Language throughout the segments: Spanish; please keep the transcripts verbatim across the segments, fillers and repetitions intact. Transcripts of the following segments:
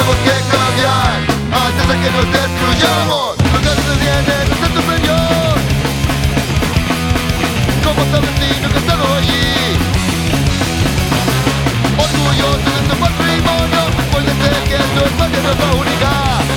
Tenemos que cambiar antes de que nos destruyamos. Los grandes vienen de ser superior. Como sabes si nunca he estado allí. Orgulloso de tu patrimonio, puede ser que esto es más que nuestra única.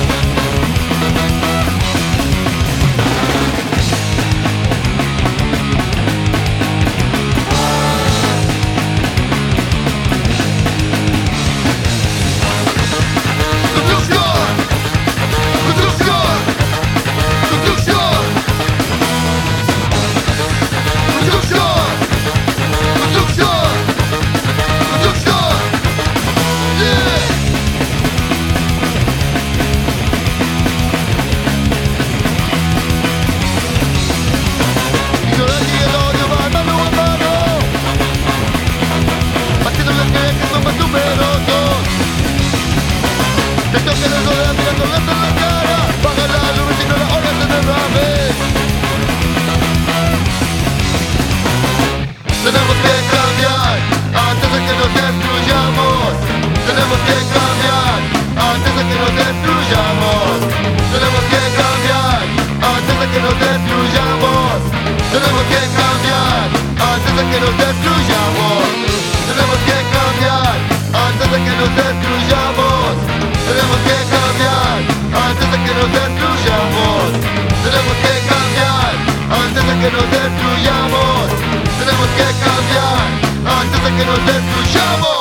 Tenemos que cambiar antes de que nos destruyamos. Tenemos que cambiar antes de que nos destruyamos. Tenemos que cambiar antes de que nos destruyamos. Tenemos que cambiar antes de que nos destruyamos. Tenemos que cambiar antes de que nos destruyamos. Tenemos que cambiar antes de que nos destruyamos. Tenemos que cambiar antes de que nos destruyamos. Tenemos que cambiar antes de que nos destruyamos.